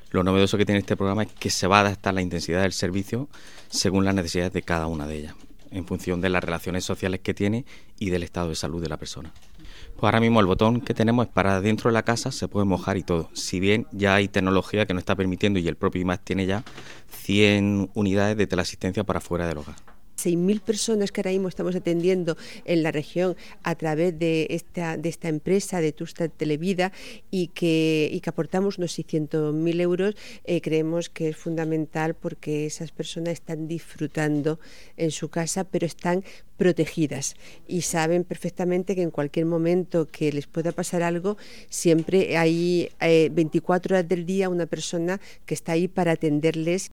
Lo novedoso que tiene este programa es que se va a adaptar la intensidad del servicio según las necesidades de cada una de ellas, en función de las relaciones sociales que tiene y del estado de salud de la persona. Pues ahora mismo el botón que tenemos es para dentro de la casa, se puede mojar y todo. Si bien ya hay tecnología que nos está permitiendo, y el propio IMAX tiene ya 100 unidades de teleasistencia para fuera del hogar. 6.000 personas que ahora mismo estamos atendiendo en la región a través de esta empresa de Tourstart Televida y que aportamos unos 600.000 euros, creemos que es fundamental porque esas personas están disfrutando en su casa, pero están protegidas y saben perfectamente que en cualquier momento que les pueda pasar algo, siempre hay 24 horas del día una persona que está ahí para atenderles.